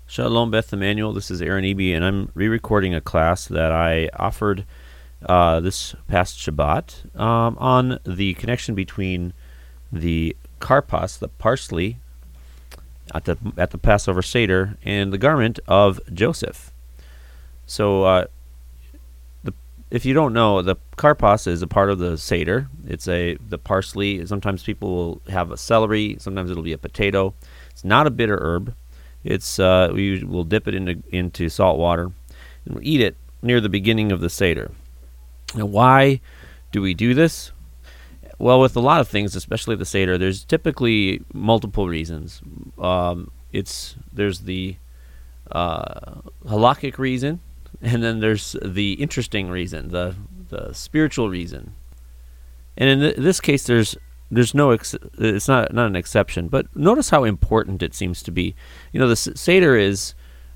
Shalom, Beth Emmanuel. This is Aaron Eby, and I'm re-recording a class that I offered this past Shabbat on the connection between the karpas, the parsley, at the Passover Seder, and the garment of Joseph. So, if you don't know, the karpas is a part of the Seder. It's the parsley. Sometimes people will have a celery. Sometimes it'll be a potato. It's not a bitter herb. It's we will dip it into salt water, and we'll eat it near the beginning of the Seder. Now, why do we do this? Well, with a lot of things, especially the Seder, there's typically multiple reasons. There's the halakhic reason, and then there's the interesting reason, the spiritual reason. And in this case, there's no it's not an exception, but notice how important it seems to be. You know, the Seder is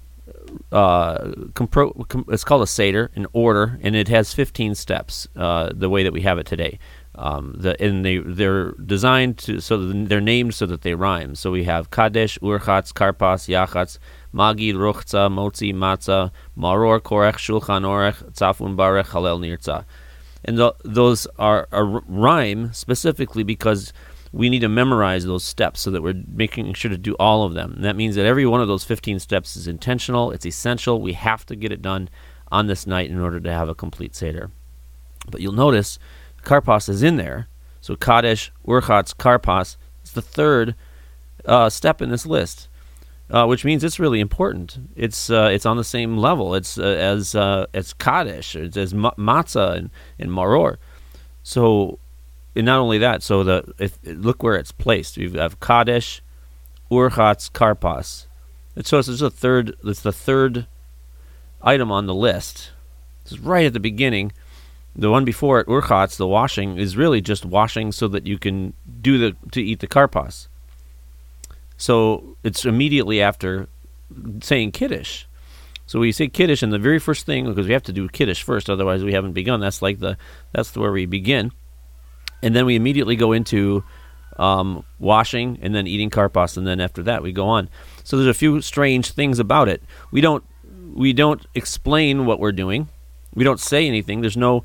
it's called a Seder, an order, and it has 15 steps. The way that we have it today, they're designed they're named so that they rhyme. So we have Kadesh, Urchatz, Karpas, Yachatz, Magid, Rochza, Motzi, Matzah, Maror, Korech, Shulchan Orech, Tzafun Barech, Halel Nirtzah. And those are a rhyme specifically because we need to memorize those steps so that we're making sure to do all of them. And that means that every one of those 15 steps is intentional, it's essential. We have to get it done on this night in order to have a complete Seder. But you'll notice Karpas is in there. So Kadesh, Urchatz, Karpas is the third step in this list. Which means it's really important. It's on the same level. It's as Kaddish, it's as matzah and maror. So, and not only that. So look where it's placed. We have Kaddish, Urchatz, Karpas. So it's the third. It's the third item on the list. It's right at the beginning. The one before it, Urchatz, the washing, is really just washing so that you can to eat the Karpas. So it's immediately after saying Kiddush. So we say Kiddush, and the very first thing, because we have to do Kiddush first, otherwise we haven't begun. That's where we begin, and then we immediately go into washing, and then eating karpas, and then after that we go on. So there's a few strange things about it. We don't explain what we're doing. We don't say anything. There's no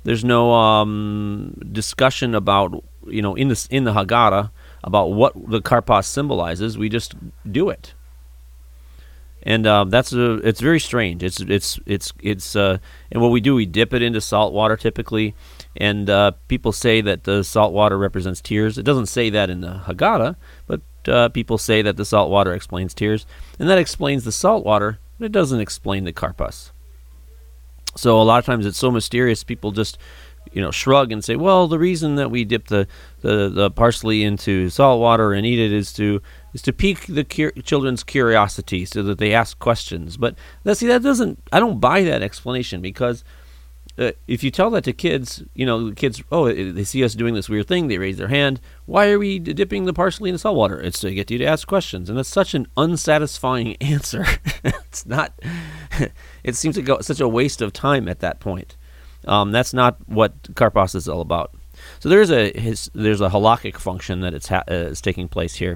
discussion about in the Haggadah about what the karpas symbolizes. We just do it, and it's very strange. And what we do, we dip it into salt water typically, and people say that the salt water represents tears. It doesn't say that in the Haggadah, but people say that the salt water explains tears, and that explains the salt water, but it doesn't explain the karpas. So a lot of times it's so mysterious, people just shrug and say, well, the reason that we dip the parsley into salt water and eat it is to pique the children's curiosity so that they ask questions. But I don't buy that explanation, because if you tell that to kids, the kids, they see us doing this weird thing, they raise their hand. Why are we dipping the parsley in salt water? It's to get you to ask questions, and that's such an unsatisfying answer. It's not. It seems to go such a waste of time at that point. That's not what karpas is all about. So there's a halakhic function that is taking place here.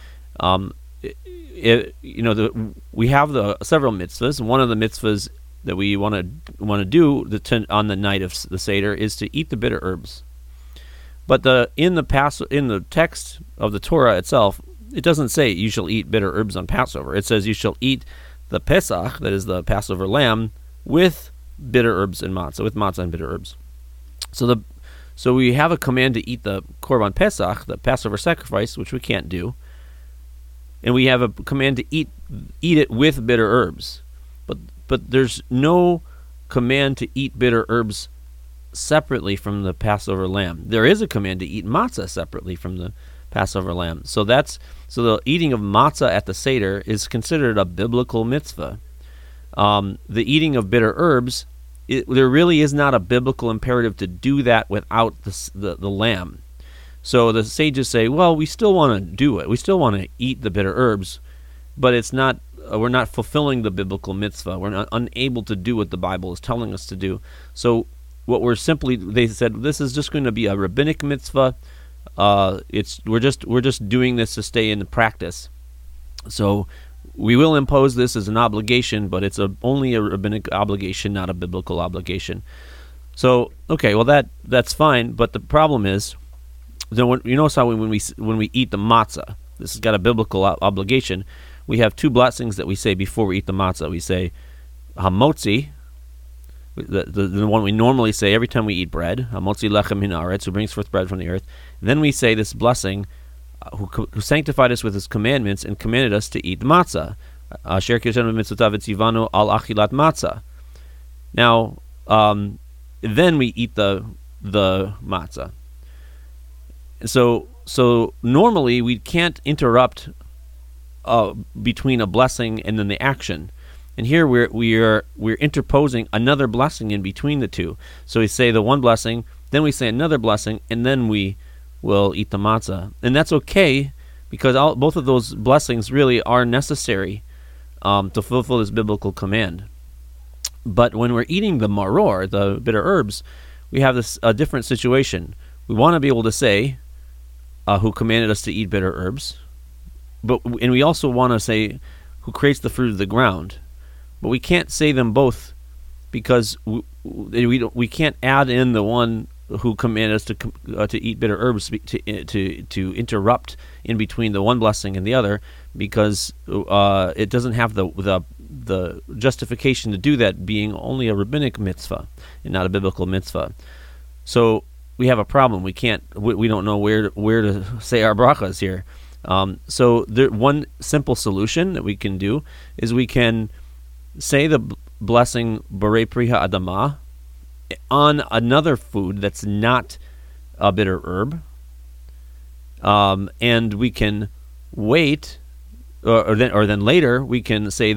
We have the several mitzvahs. One of the mitzvahs that we want to do on the night of the Seder is to eat the bitter herbs. But in the text of the Torah itself, it doesn't say you shall eat bitter herbs on Passover. It says you shall eat the Pesach, that is the Passover lamb, with bitter herbs and matzah, with matzah and bitter herbs. So we have a command to eat the Korban Pesach, the Passover sacrifice, which we can't do, and we have a command to eat it with bitter herbs. But there's no command to eat bitter herbs separately from the Passover lamb. There is a command to eat matzah separately from the Passover lamb. So the eating of matzah at the Seder is considered a biblical mitzvah. The eating of bitter herbs, there really is not a biblical imperative to do that without the lamb. So the sages say, well, we still want to do it. We still want to eat the bitter herbs, but it's not. We're not fulfilling the biblical mitzvah. We're not unable to do what the Bible is telling us to do. So they said, this is just going to be a rabbinic mitzvah. We're just doing this to stay in the practice. So we will impose this as an obligation, but it's only a rabbinic obligation, not a biblical obligation. So, okay, well that's fine, but the problem is, you notice how when we eat the matzah, this has got a biblical obligation. We have two blessings that we say before we eat the matzah. We say hamotzi, the one we normally say every time we eat bread, hamotzi lechem min haaretz, who brings forth bread from the earth. And then we say this blessing, who sanctified us with his commandments and commanded us to eat matzah. Asher kiddushanu b'mitzvotav etzivanu al achilat matzah. Now, then we eat the matzah. So normally we can't interrupt between a blessing and then the action, and here we're interposing another blessing in between the two. So we say the one blessing, then we say another blessing, and then we will eat the matzah, and that's okay because both of those blessings really are necessary to fulfill this biblical command. But when we're eating the maror, the bitter herbs, we have a different situation. We want to be able to say, who commanded us to eat bitter herbs, and we also want to say, who creates the fruit of the ground. But we can't say them both because we can't add in the one who commanded us to eat bitter herbs to interrupt in between the one blessing and the other, because it doesn't have the justification to do that, being only a rabbinic mitzvah and not a biblical mitzvah. So we have a problem. We don't know where to say our brachas here. So one simple solution that we can do is we can say the blessing Borei Pri Ha'adamah on another food that's not a bitter herb, and we can wait, or then later we can say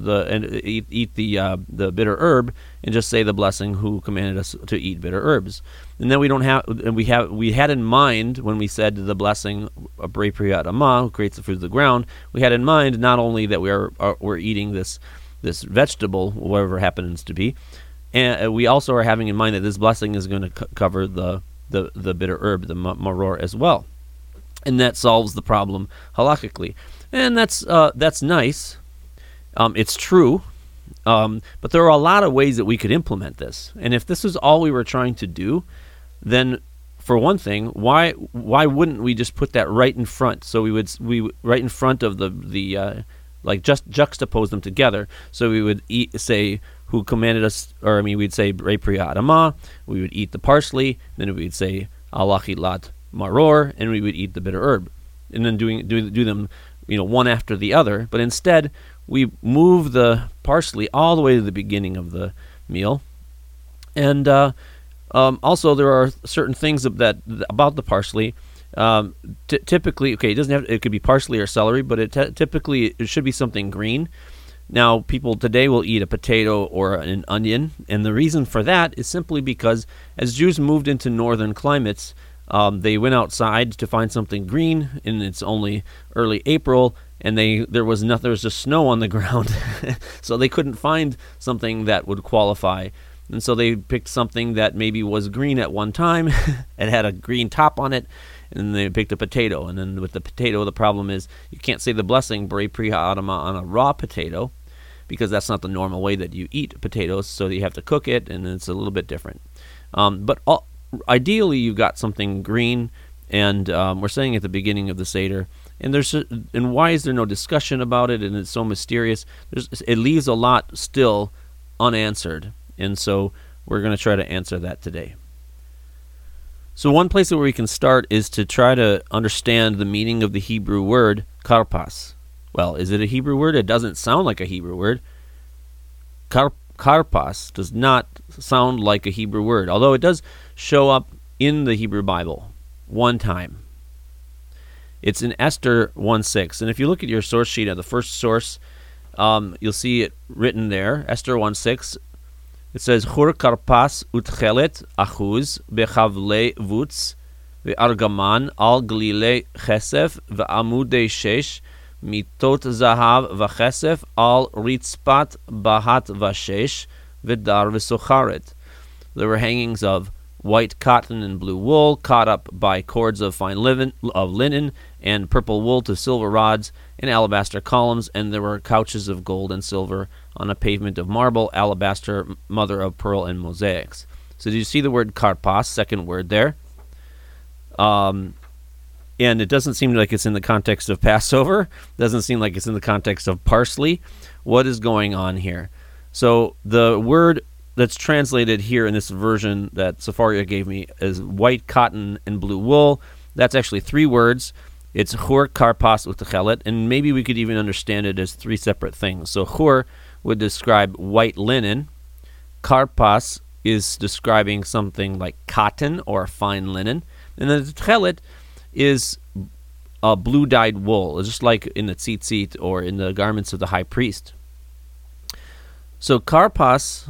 eat the bitter herb and just say the blessing who commanded us to eat bitter herbs. And then we had in mind when we said the blessing Borei Pri Ha'adamah, who creates the fruit of the ground, we had in mind not only that we're eating this vegetable, whatever it happens to be, and we also are having in mind that this blessing is going to cover the bitter herb, the maror, as well, and that solves the problem halakhically. And that's nice. It's true, but there are a lot of ways that we could implement this. And if this is all we were trying to do, then for one thing, why wouldn't we just put that right in front? So we right in front of the just juxtapose them together. So we would say who commanded us, we'd say Borei Pri Ha'adamah, we would eat the parsley, then we'd say al achilat maror, and we would eat the bitter herb, and then do them one after the other. But instead we move the parsley all the way to the beginning of the meal, and also there are certain things about the parsley. Typically, it could be parsley or celery, but typically it should be something green. Now, people today will eat a potato or an onion, and the reason for that is simply because as Jews moved into northern climates, they went outside to find something green, and it's only early April, and there was just snow on the ground, so they couldn't find something that would qualify. And so they picked something that maybe was green at one time and had a green top on it, and they picked a potato. And then with the potato, the problem is you can't say the blessing Borei Pri Ha'adamah on a raw potato, because that's not the normal way that you eat potatoes, so you have to cook it, and it's a little bit different. But ideally, you've got something green, and we're saying at the beginning of the Seder, and why is there no discussion about it, and it's so mysterious? It leaves a lot still unanswered, and so we're going to try to answer that today. So one place where we can start is to try to understand the meaning of the Hebrew word karpas. Well, is it a Hebrew word? It doesn't sound like a Hebrew word. Karpas does not sound like a Hebrew word, although it does show up in the Hebrew Bible one time. It's in Esther 1:6, and if you look at your source sheet at the first source, you'll see it written there, Esther 1:6. It says, Chur karpas utchelet achuz bechavle vutz ve'argaman al glile chesef ve'amudei shesh mitot zahav v'chesef al ritzpat bahat vashesh v'dar v'socharet. There were hangings of white cotton and blue wool caught up by cords of fine linen and purple wool to silver rods, and alabaster columns, and there were couches of gold and silver on a pavement of marble, alabaster, mother of pearl, and mosaics. So do you see the word karpas, second word there? And it doesn't seem like it's in the context of Passover. Doesn't seem like it's in the context of parsley. What is going on here? So the word that's translated here in this version that Safaria gave me is white cotton and blue wool. That's actually three words. It's chur, karpas, utechelet, and maybe we could even understand it as three separate things. So chur would describe white linen. Karpas is describing something like cotton or fine linen. And then the techelet is a blue-dyed wool, just like in the tzitzit or in the garments of the high priest. So karpas,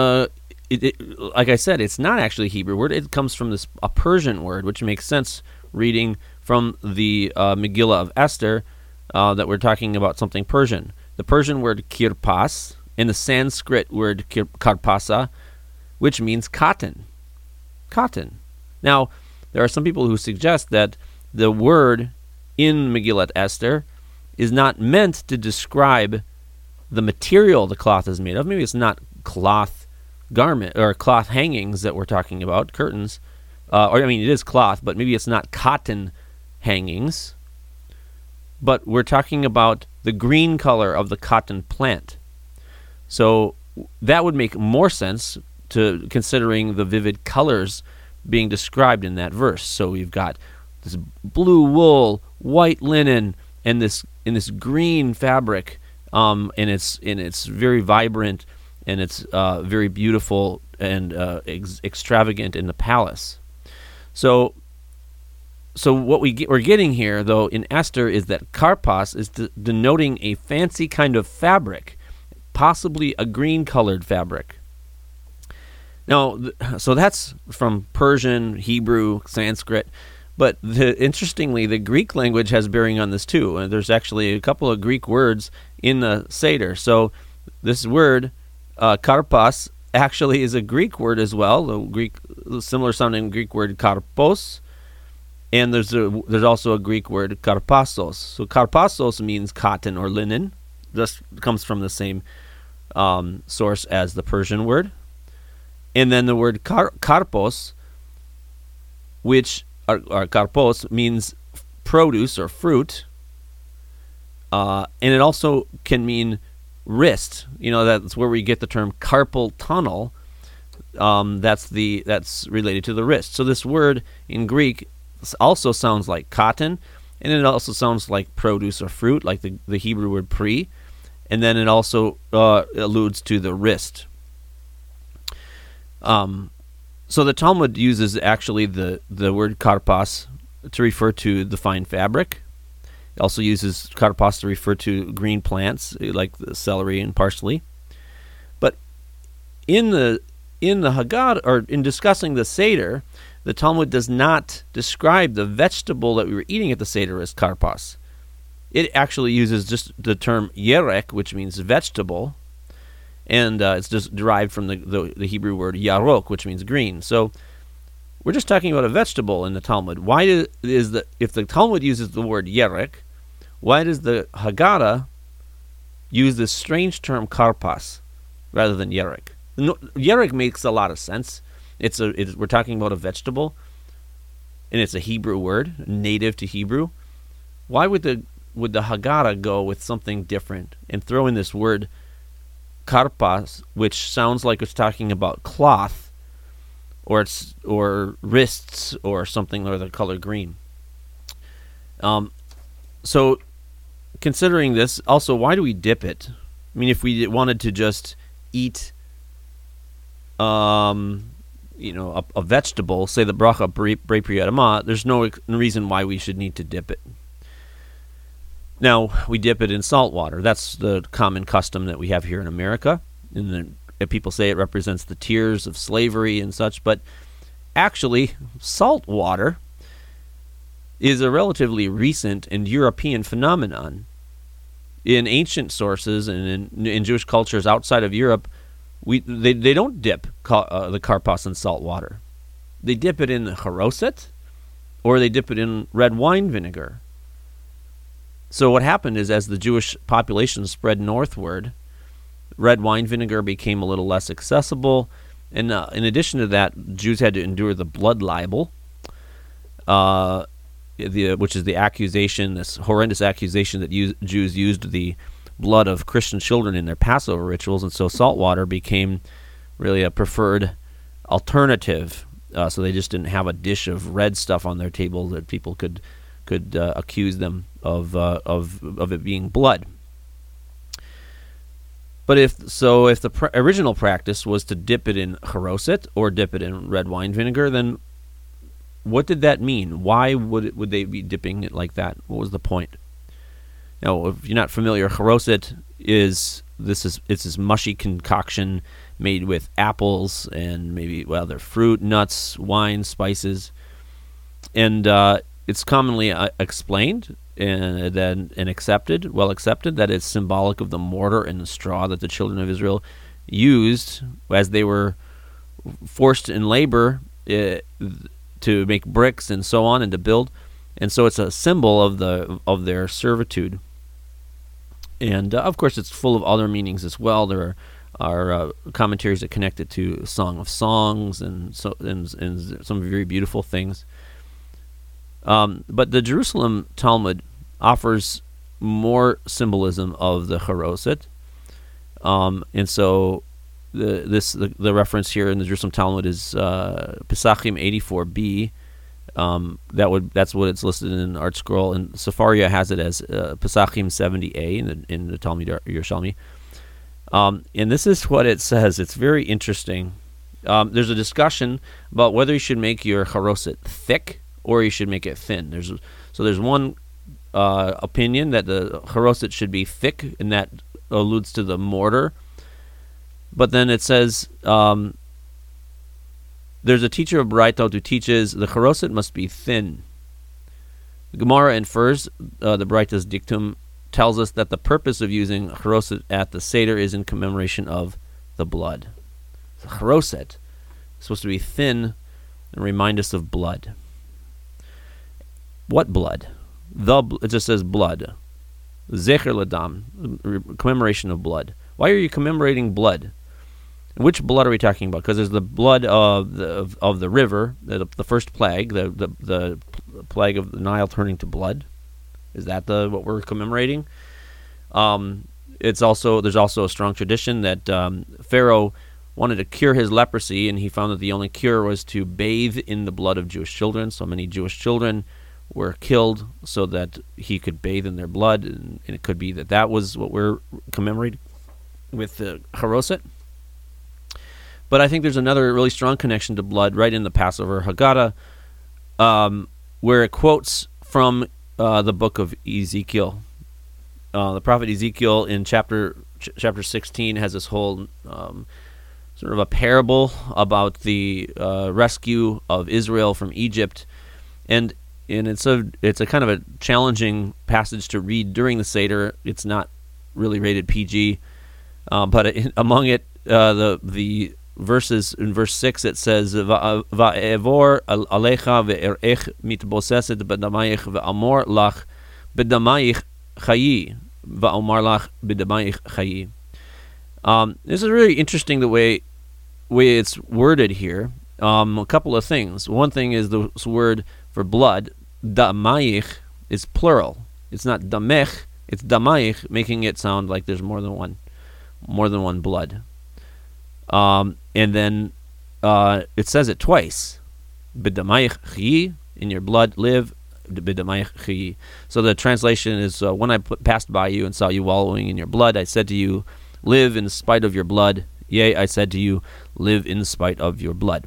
like I said, it's not actually a Hebrew word. It comes from a Persian word, which makes sense reading from the Megillah of Esther that we're talking about something Persian. The Persian word kirpas and the Sanskrit word karpasa, which means cotton. Cotton. Now, there are some people who suggest that the word in Megillat Esther is not meant to describe the material the cloth is made of. Maybe it's not cloth garment or cloth hangings that we're talking about, curtains. It is cloth, but maybe it's not cotton hangings. But we're talking about the green color of the cotton plant. So that would make more sense to considering the vivid colors being described in that verse. So we've got this blue wool, white linen, and this green fabric, and it's very vibrant, and it's very beautiful and extravagant in the palace. So what we're getting here, though, in Esther is that karpas is denoting a fancy kind of fabric, possibly a green-colored fabric. Now, so that's from Persian, Hebrew, Sanskrit, but interestingly, the Greek language has bearing on this too. And there's actually a couple of Greek words in the Seder. So this word, karpas, actually is a Greek word as well. The similar sounding Greek word karpos, and there's also a Greek word karpasos. So karpasos means cotton or linen. This comes from the same source as the Persian word. And then the word karpos, which karpos means produce or fruit, and it also can mean wrist. That's where we get the term carpal tunnel. That's related to the wrist. So this word in Greek also sounds like cotton, and it also sounds like produce or fruit, like the Hebrew word pri, and then it also alludes to the wrist. So the Talmud uses actually the word karpas to refer to the fine fabric. It also uses karpas to refer to green plants like the celery and parsley. But in the Haggadah, or in discussing the Seder, the Talmud does not describe the vegetable that we were eating at the Seder as karpas. It actually uses just the term yerek, which means vegetable, and it's just derived from the Hebrew word yarok, which means green. So we're just talking about a vegetable in the Talmud. Why if the Talmud uses the word yerek, why does the Haggadah use this strange term karpas rather than yerek? Yerek makes a lot of sense. We're talking about a vegetable, and it's a Hebrew word, native to Hebrew. Why would the Haggadah go with something different and throw in this word karpas, which sounds like it's talking about cloth, or wrists, or something or the color green? So, considering this, also, why do we dip it? I mean, if we wanted to just eat, a vegetable, say the bracha brei pri adama, there's no reason why we should need to dip it. Now, we dip it in salt water. That's the common custom that we have here in America. And people say it represents the tears of slavery and such, but actually, salt water is a relatively recent and European phenomenon. In ancient sources and in Jewish cultures outside of Europe, they don't dip the karpas in salt water. They dip it in the charoset, or they dip it in red wine vinegar. So what happened is, as the Jewish population spread northward, red wine vinegar became a little less accessible. And in addition to that, Jews had to endure the blood libel, which is the accusation, this horrendous accusation that Jews used the blood of Christian children in their Passover rituals. And so salt water became really a preferred alternative. So they just didn't have a dish of red stuff on their table that people could accuse them of it being blood. But if the original practice was to dip it in charoset or dip it in red wine vinegar, then what did that mean? Why would they be dipping it like that? What was the point? Now, if you're not familiar, charoset is this mushy concoction made with apples and maybe other fruit, nuts, wine, spices, and it's commonly explained and accepted that it's symbolic of the mortar and the straw that the children of Israel used as they were forced in labor to make bricks and so on and to build, and so it's a symbol of their servitude. And of course, it's full of other meanings as well. There are commentaries that connect it to Song of Songs and some very beautiful things. But the Jerusalem Talmud offers more symbolism of the charoset, and so the reference here in the Jerusalem Talmud is Pesachim 84b. That's what it's listed in Art Scroll, and Sefaria has it as Pesachim 70a in the Talmud Yerushalmi. And this is what it says. It's very interesting. There's a discussion about whether you should make your charoset thick or you should make it thin. There's one opinion that the charoset should be thick, and that alludes to the mortar. But then it says there's a teacher of Baraita who teaches the charoset must be thin. The Gemara infers the Baraita's dictum tells us that the purpose of using charoset at the Seder is in commemoration of the blood. The charoset is supposed to be thin and remind us of blood. What blood? It just says blood. Zecher ladam, commemoration of blood. Why are you commemorating blood? Which blood are we talking about? Because there's the blood of the river, the first plague, the plague of the Nile turning to blood. Is that what we're commemorating? There's also a strong tradition that Pharaoh wanted to cure his leprosy, and he found that the only cure was to bathe in the blood of Jewish children. So many Jewish children were killed so that he could bathe in their blood, and it could be that was what we're commemorating with the charoset. But I think there's another really strong connection to blood right in the Passover Haggadah, where it quotes from the book of Ezekiel. The prophet Ezekiel in chapter 16 has this whole sort of a parable about the rescue of Israel from Egypt, and it's a kind of a challenging passage to read during the Seder. It's not really rated PG, but among it, the verses in verse 6, it says va'evor alecha ve'erech mitboseset b'damayich ve'amor lach b'damayich chayi va'omar lach b'damayich chayi. This is really interesting the way it's worded here. A couple of things. One thing is this word for blood, damayich, is plural. It's not damech, it's damayich, making it sound like there's more than one blood. And then it says it twice. B'damayich chi, in your blood live. B'damayich chi. So the translation is, when I passed by you and saw you wallowing in your blood, I said to you, live in spite of your blood. Yea, I said to you, live in spite of your blood.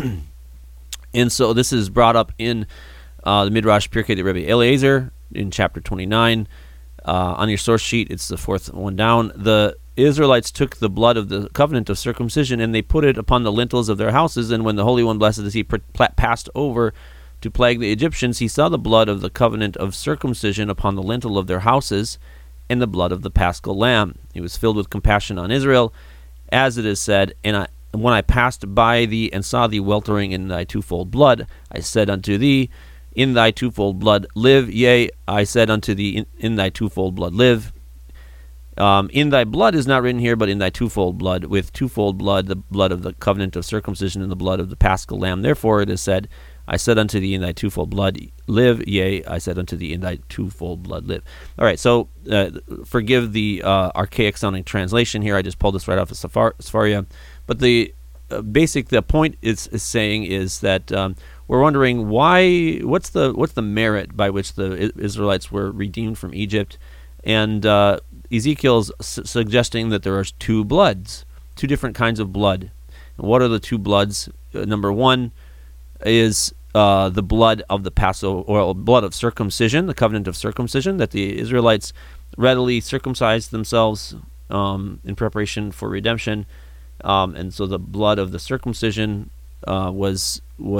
And so this is brought up in the Midrash Pirkei de Rebbe Eliezer in chapter 29. On your source sheet, it's the fourth one down. The Israelites took the blood of the covenant of circumcision and they put it upon the lintels of their houses. And when the Holy One, blessed is He, passed over to plague the Egyptians, He saw the blood of the covenant of circumcision upon the lintel of their houses and the blood of the paschal lamb. He was filled with compassion on Israel, as it is said, and when I passed by thee and saw thee weltering in thy twofold blood, I said unto thee, in thy twofold blood live. Yea, I said unto thee, in thy twofold blood live. In thy blood is not written here, but in thy twofold blood, with twofold blood, the blood of the covenant of circumcision and the blood of the paschal lamb. Therefore it is said, I said unto thee, in thy twofold blood live. Yea, I said unto thee, in thy twofold blood live. All right, so forgive the archaic sounding translation here. I just pulled this right off of Sefaria. But the point is saying is that we're wondering what's the merit by which the Israelites were redeemed from Egypt, and Ezekiel's suggesting that there are two bloods, two different kinds of blood. And what are the two bloods? Number one is the blood of the Passover, or blood of circumcision, the covenant of circumcision, that the Israelites readily circumcised themselves in preparation for redemption, and so the blood of the circumcision was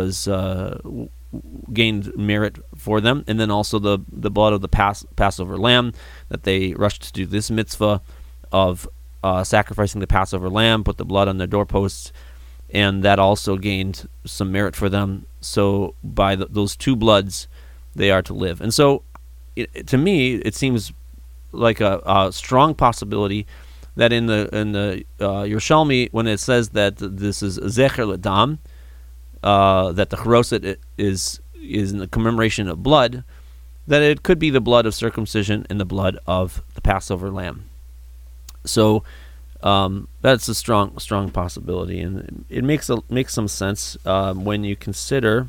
gained merit for them, and then also the blood of the Passover lamb, that they rushed to do this mitzvah of sacrificing the Passover lamb, put the blood on their doorposts, and that also gained some merit for them. So by those two bloods, they are to live. And so, to me, it seems like a strong possibility that in the Yerushalmi, when it says that this is Zecher L'Dam, that the Cheroset is in the commemoration of blood, that it could be the blood of circumcision and the blood of the Passover lamb. So that's a strong possibility, and it makes some sense when you consider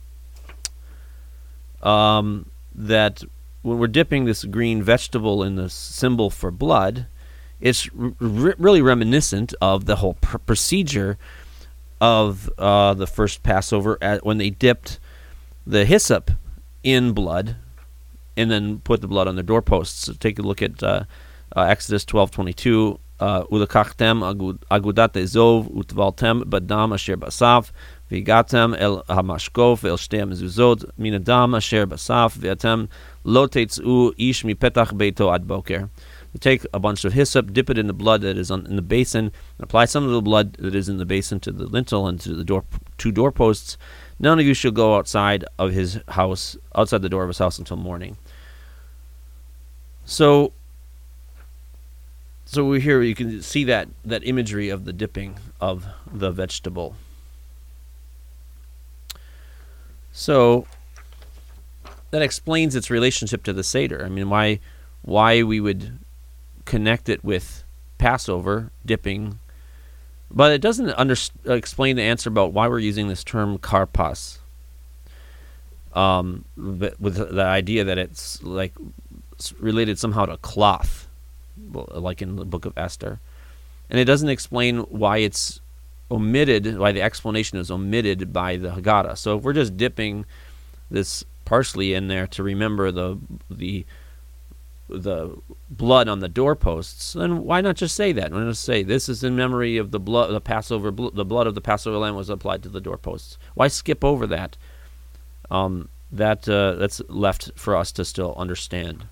that when we're dipping this green vegetable in the symbol for blood, it's really reminiscent of the whole procedure of the first Passover, when they dipped the hyssop in blood and then put the blood on the doorposts. So take a look at Exodus 12:22. Ulekachtem agudat ezov utvaltem badam asher basaf v'gatem el hamashkof el shtei mezuzot min adam asher basaf v'atem lo tetzu ish mipetach beito ad boker. Take a bunch of hyssop, dip it in the blood that is in the basin, and apply some of the blood that is in the basin to the lintel and to the two doorposts. None of you shall go outside of his house, outside the door of his house, until morning. So we're here. You can see that imagery of the dipping of the vegetable. So that explains its relationship to the Seder. I mean, why we would connect it with Passover dipping, but it doesn't explain the answer about why we're using this term karpas, with the idea that it's like related somehow to cloth, like in the book of Esther. And it doesn't explain why it's omitted, why the explanation is omitted by the Haggadah. So if we're just dipping this parsley in there to remember the blood on the doorposts, then why not just say that? Why not just say this is in memory of the blood, the Passover, the blood of the Passover lamb was applied to the doorposts? Why skip over that? That's left for us to still understand.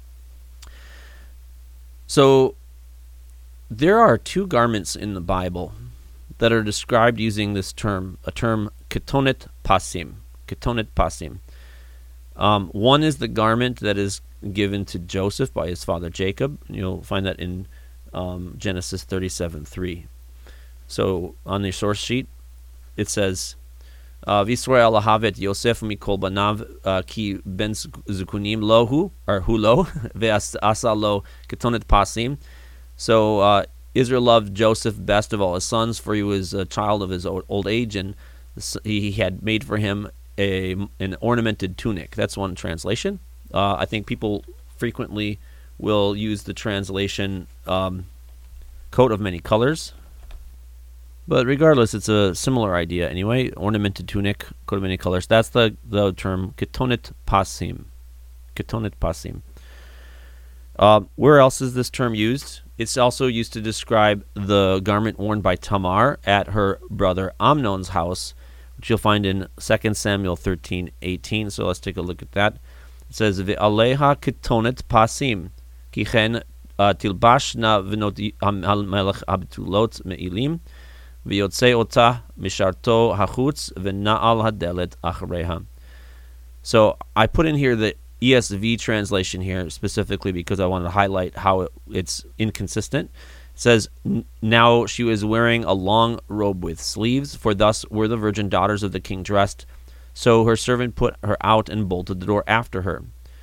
So there are two garments in the Bible that are described using this term, a term ketonet pasim. Ketonet pasim. One is the garment that is given to Joseph by his father Jacob. You'll find that in Genesis 37:3. So on your source sheet, it says, "V'Yisrael lahavet Yosef mikol banav ki ben zukunim lohu or hulo ve'asa lo ketonet pasim." So Israel loved Joseph best of all his sons, for he was a child of his old age, and he had made for him an ornamented tunic. That's one translation. I think people frequently will use the translation coat of many colors. But regardless, it's a similar idea anyway. Ornamented tunic, coat of many colors. That's the term ketonet pasim. Ketonet pasim. Where else is this term used? It's also used to describe the garment worn by Tamar at her brother Amnon's house, which you'll find in 2 Samuel 13:18. So let's take a look at that. It says, "Ve'aleha ketonet pasim, kichen tilbashna v'not melech abtulot me'ilim, v'yotzei otah misharto hachutz v'na'al hadelet achreha." So I put in here the ESV translation here specifically because I wanted to highlight how it's inconsistent. It says, now she was wearing a long robe with sleeves, for thus were the virgin daughters of the king dressed. So her servant put her out and bolted the door after her.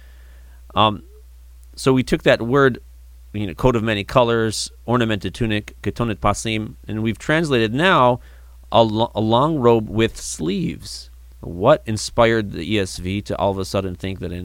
So we took that word, coat of many colors, ornamented tunic, ketonet pasim, and we've translated now a long robe with sleeves. What inspired the ESV to all of a sudden think that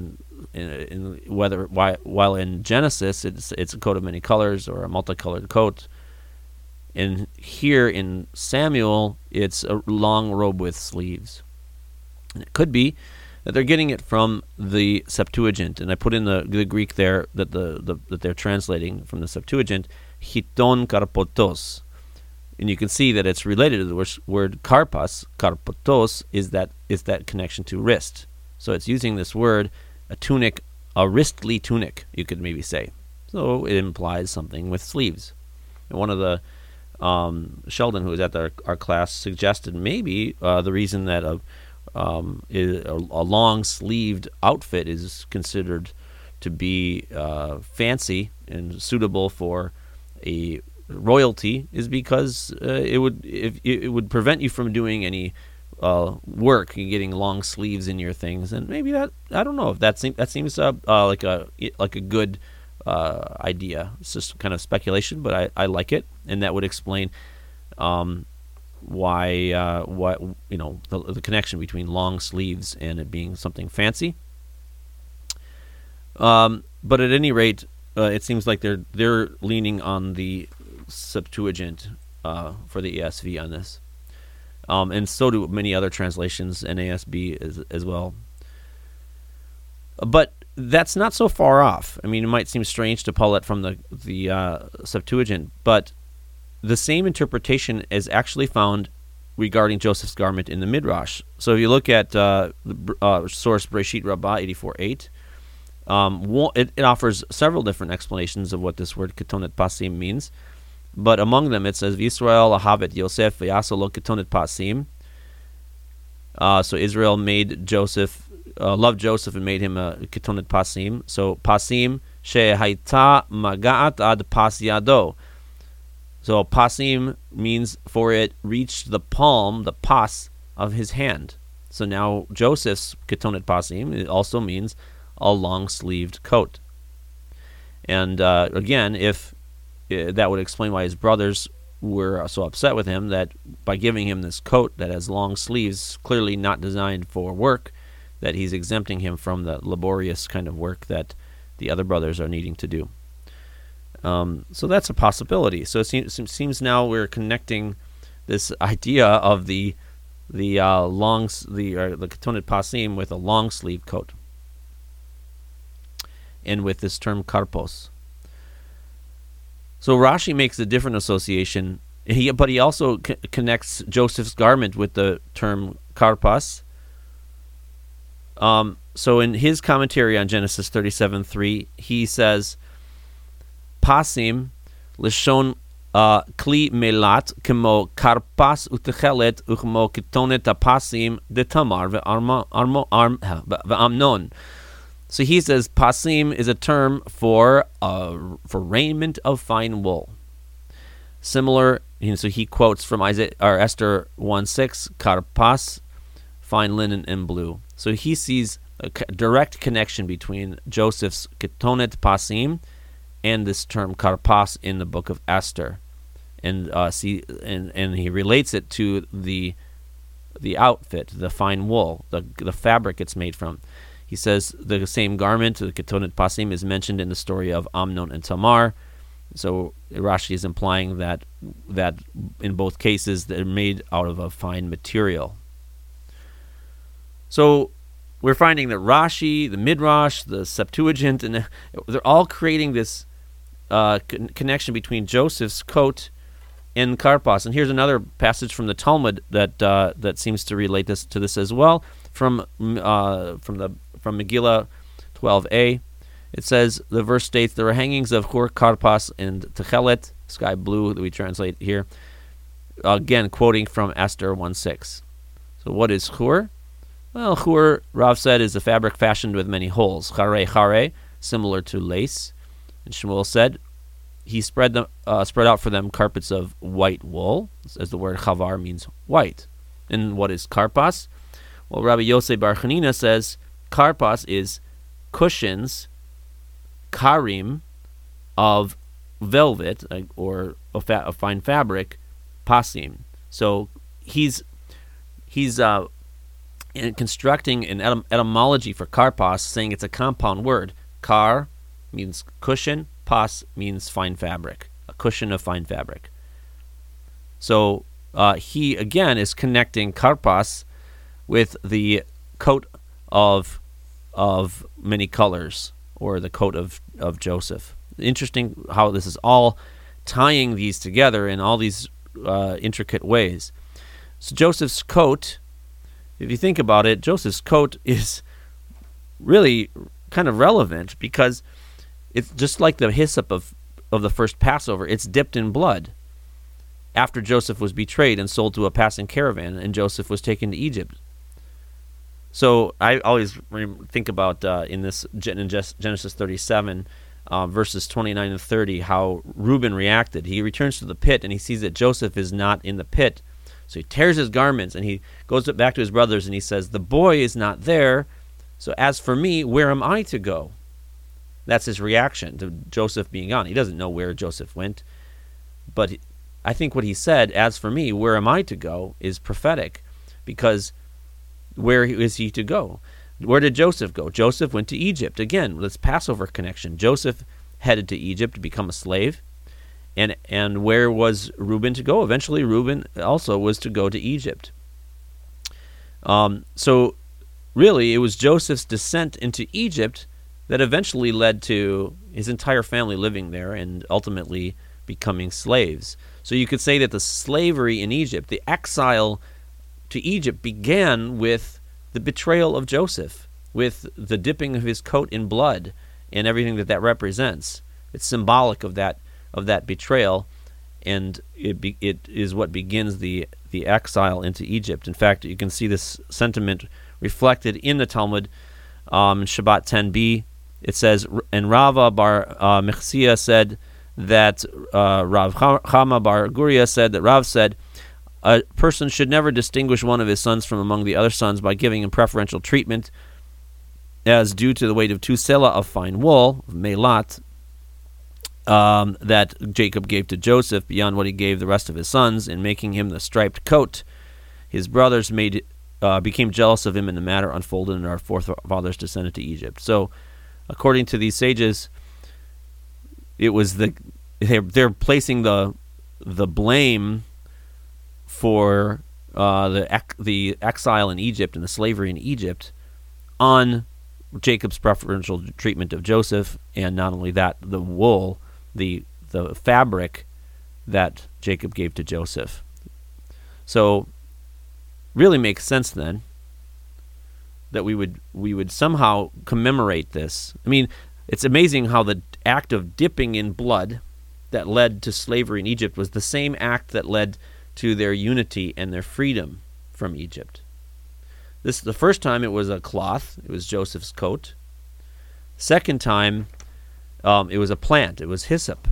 while in Genesis it's a coat of many colors or a multicolored coat, and here in Samuel it's a long robe with sleeves? And it could be that they're getting it from the Septuagint, and I put in the Greek there that that they're translating from the Septuagint, chiton karpotos, and you can see that it's related to the word karpas. Karpotos is that connection to wrist, so it's using this word, a tunic, a wristly tunic, you could maybe say. So it implies something with sleeves. And one of the Sheldon, who was at our class, suggested maybe the reason that a long-sleeved outfit is considered to be fancy and suitable for a royalty is because it would prevent you from doing any work and getting long sleeves in your things. And maybe that, I don't know if that seems like a good idea. It's just kind of speculation, but I like it, and that would explain why the connection between long sleeves and it being something fancy. But at any rate, it seems like they're leaning on the Septuagint for the ESV on this, and so do many other translations, NASB as well. But that's not so far off. I mean, it might seem strange to pull it from the Septuagint, but the same interpretation is actually found regarding Joseph's garment in the Midrash. So if you look at the source Breshit Rabbah 84:8, it offers several different explanations of what this word ketonet pasim means. But among them, it says, V'Yisrael ahavet Yosef v'yaso lo ketonet pasim. So Israel made Joseph, loved Joseph and made him a ketonet pasim. So pasim she'haita maga'at ad pas yado. So pasim means for it reached the palm, the pas of his hand. So now Joseph's ketonet pasim, it also means a long-sleeved coat. And again, if that would explain why his brothers were so upset with him, that by giving him this coat that has long sleeves, clearly not designed for work, that he's exempting him from the laborious kind of work that the other brothers are needing to do. So that's a possibility. So it seems now we're connecting this idea of the ketonet pasim with a long sleeve coat, and with this term karpos. So Rashi makes a different association, but he also connects Joseph's garment with the term karpas. So in his commentary on Genesis 37:3, he says, Pasim lishon kli melat kemo karpas utechelet uchmo ketonet apasim de Tamar ve'amnon. So he says pasim is a term for raiment of fine wool. Similar, so he quotes from Esther 1:6, karpas, fine linen and blue. So he sees a direct connection between Joseph's ketonet pasim and this term karpas in the book of Esther, and he relates it to the outfit, the fine wool, the fabric it's made from. He says the same garment, the ketonet pasim, is mentioned in the story of Amnon and Tamar. So Rashi is implying that in both cases they're made out of a fine material. So we're finding that Rashi, the Midrash, the Septuagint, and they're all creating this connection between Joseph's coat and karpas. And here's another passage from the Talmud that seems to relate to this as well, from Megillah 12a. It says, the verse states, there are hangings of Hur, Karpas, and Techelet, sky blue, that we translate here. Again, quoting from Esther 1:6. So what is Hur? Well, chur, Rav said, is a fabric fashioned with many holes. Chare, similar to lace. And Shmuel said, he spread out for them carpets of white wool, as the word chavar means white. And what is karpas? Well, Rabbi Yosef Bar Chanina says karpas is cushions, karim, of velvet or a fine fabric, pasim. So he's constructing an etymology for karpas, saying it's a compound word. Kar means cushion, pas means fine fabric, a cushion of fine fabric. So he again is connecting karpas with the coat of many colors, or the coat of Joseph. Interesting how this is all tying these together in all these intricate ways. So Joseph's coat, if you think about it, Joseph's coat is really kind of relevant because it's just like the hyssop of the first Passover. It's dipped in blood after Joseph was betrayed and sold to a passing caravan, and Joseph was taken to Egypt. So I always think about in Genesis 37, verses 29 and 30, how Reuben reacted. He returns to the pit, and he sees that Joseph is not in the pit. So he tears his garments, and he goes back to his brothers, and he says, "The boy is not there, so as for me, where am I to go?" That's his reaction to Joseph being gone. He doesn't know where Joseph went, but I think what he said, "As for me, where am I to go?" is prophetic, because where is he to go? Where did Joseph go? Joseph went to Egypt. Again, this Passover connection. Joseph headed to Egypt to become a slave. And where was Reuben to go? Eventually, Reuben also was to go to Egypt. So really, it was Joseph's descent into Egypt that eventually led to his entire family living there and ultimately becoming slaves. So you could say that the slavery in Egypt, the exile to Egypt, began with the betrayal of Joseph, with the dipping of his coat in blood and everything that represents. It's symbolic of that betrayal, and it is what begins the exile into Egypt. In fact, you can see this sentiment reflected in the Talmud, in Shabbat 10b. It says, and Rava bar Mechsia said that Rav Chama bar Guria said that Rav said, a person should never distinguish one of his sons from among the other sons by giving him preferential treatment as due to the weight of 2 selah of fine wool, of melat, that Jacob gave to Joseph beyond what he gave the rest of his sons in making him the striped coat. His brothers became jealous of him, and the matter unfolded, and our forefathers descended to Egypt. So, according to these sages, it was they're placing the blame for the exile in Egypt and the slavery in Egypt on Jacob's preferential treatment of Joseph, and not only that, the wool, the fabric that Jacob gave to Joseph. So, really makes sense then that we would somehow commemorate this. I mean, it's amazing how the act of dipping in blood that led to slavery in Egypt was the same act that led to their unity and their freedom from Egypt. The first time it was a cloth, it was Joseph's coat. Second time, it was a plant, it was hyssop.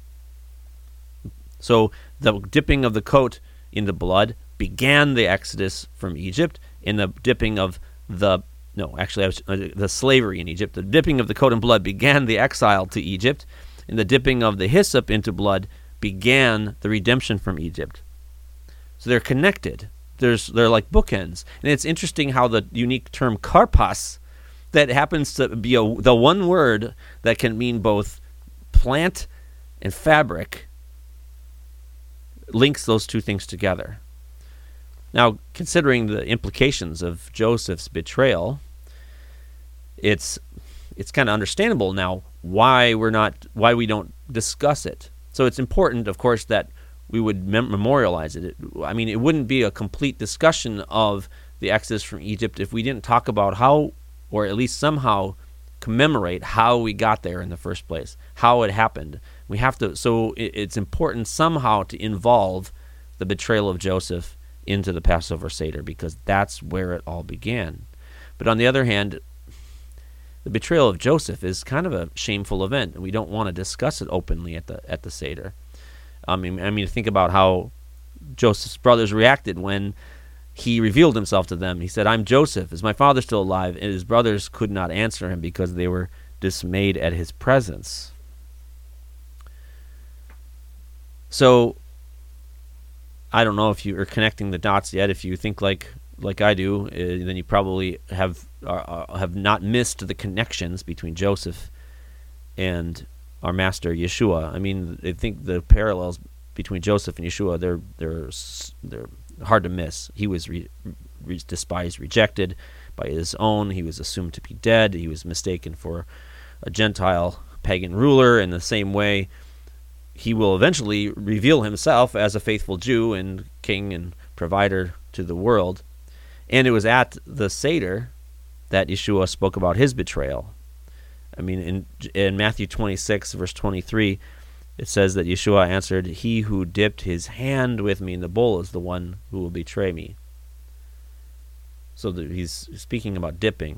So the dipping of the coat in the blood began the exodus from Egypt, and the dipping of the slavery in Egypt. The dipping of the coat in blood began the exile to Egypt, and the dipping of the hyssop into blood began the redemption from Egypt. So they're connected. They're like bookends. And it's interesting how the unique term karpas, that happens to be the one word that can mean both plant and fabric, links those two things together. Now, considering the implications of Joseph's betrayal, it's kind of understandable now why we don't discuss it. So it's important, of course, that we would memorialize it. I mean, it wouldn't be a complete discussion of the Exodus from Egypt if we didn't talk about how, or at least somehow commemorate how we got there in the first place, how it happened. We have to. So it's important somehow to involve the betrayal of Joseph into the Passover Seder, because that's where it all began. But on the other hand, the betrayal of Joseph is kind of a shameful event, and we don't want to discuss it openly at the Seder. I mean, think about how Joseph's brothers reacted when he revealed himself to them. He said, "I'm Joseph. Is my father still alive?" And his brothers could not answer him because they were dismayed at his presence. So, I don't know if you are connecting the dots yet. If you think like I do, then you probably have not missed the connections between Joseph and our master Yeshua. I mean, I think the parallels between Joseph and Yeshua, they're hard to miss. He was despised, rejected by his own. He was assumed to be dead. He was mistaken for a Gentile pagan ruler. In the same way, he will eventually reveal himself as a faithful Jew and king and provider to the world. And it was at the Seder that Yeshua spoke about his betrayal. I mean, in Matthew 26, verse 23, it says that Yeshua answered, "He who dipped his hand with me in the bowl is the one who will betray me." So he's speaking about dipping.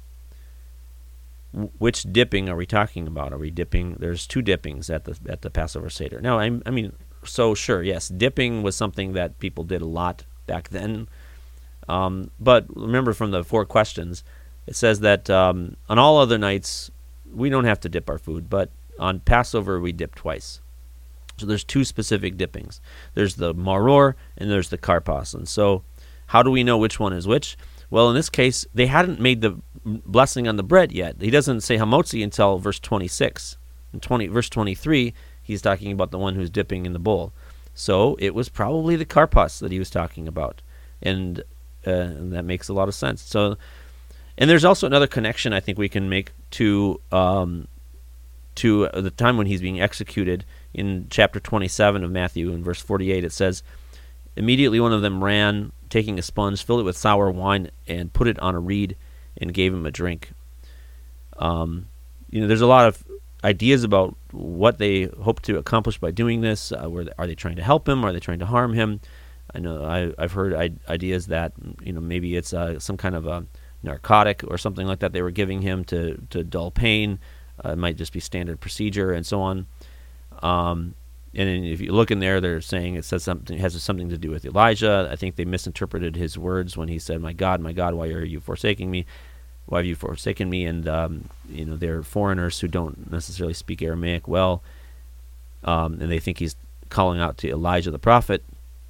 Which dipping are we talking about? Are we dipping? There's two dippings at the Passover Seder. Now, I mean, so sure, yes, dipping was something that people did a lot back then. But remember from the 4 questions, it says that on all other nights, we don't have to dip our food, but on Passover, we dip twice. So there's 2 specific dippings. There's the maror and there's the karpas. And so how do we know which one is which? Well, in this case, they hadn't made the blessing on the bread yet. He doesn't say hamotzi until verse 26. In verse 23, he's talking about the one who's dipping in the bowl. So it was probably the karpas that he was talking about. And that makes a lot of sense. So, and there's also another connection I think we can make to the time when he's being executed. In chapter 27 of Matthew, in verse 48, it says, "Immediately one of them ran, taking a sponge, filled it with sour wine, and put it on a reed, and gave him a drink." There's a lot of ideas about what they hope to accomplish by doing this. Are they trying to help him? Are they trying to harm him? I know I've heard ideas that maybe it's some kind of a narcotic or something like that they were giving him to dull pain. It might just be standard procedure and so on. And if you look in there, they're saying it has something to do with Elijah. I think they misinterpreted his words when he said, my God, why are you forsaking me? Why have you forsaken me?" And they're foreigners who don't necessarily speak Aramaic well, and they think he's calling out to Elijah the prophet.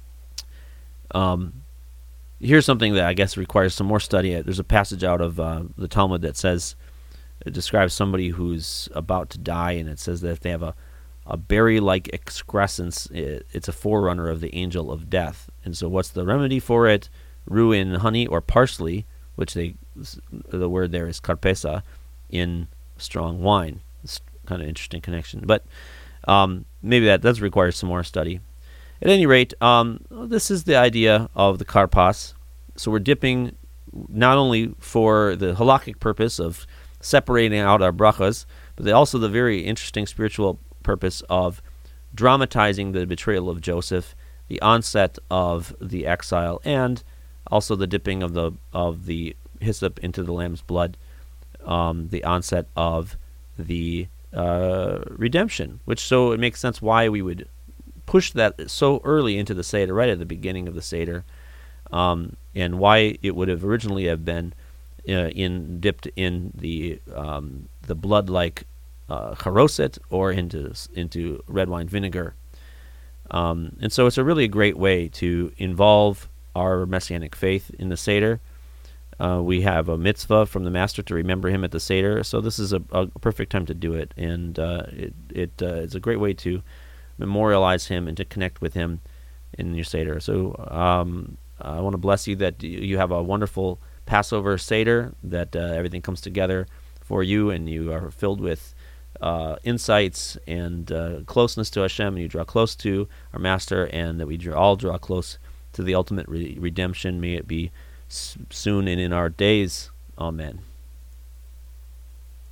Here's something that I guess requires some more study. There's a passage out of the Talmud that says, it describes somebody who's about to die, and it says that if they have a berry-like excrescence, it's a forerunner of the angel of death. And so what's the remedy for it? Rue in honey or parsley, which the word there is karpesa, in strong wine. It's kind of interesting connection. But maybe that does require some more study. At any rate, this is the idea of the karpas. So we're dipping not only for the halakhic purpose of separating out our brachas, but also the very interesting spiritual purpose of dramatizing the betrayal of Joseph, the onset of the exile, and also the dipping of the hyssop into the lamb's blood, the onset of the redemption. So it makes sense why we would push that so early into the Seder, right at the beginning of the Seder, and why it would have originally have been dipped in the blood-like charoset or into red wine vinegar. And so it's a great way to involve our Messianic faith in the Seder. We have a mitzvah from the Master to remember him at the Seder, so this is a perfect time to do it, and it's a great way to memorialize him and to connect with him in your Seder. So I want to bless you that you have a wonderful Passover Seder, that everything comes together for you, and you are filled with insights and closeness to Hashem, and you draw close to our Master, and that we all draw close to the ultimate redemption. May it be soon and in our days. Amen.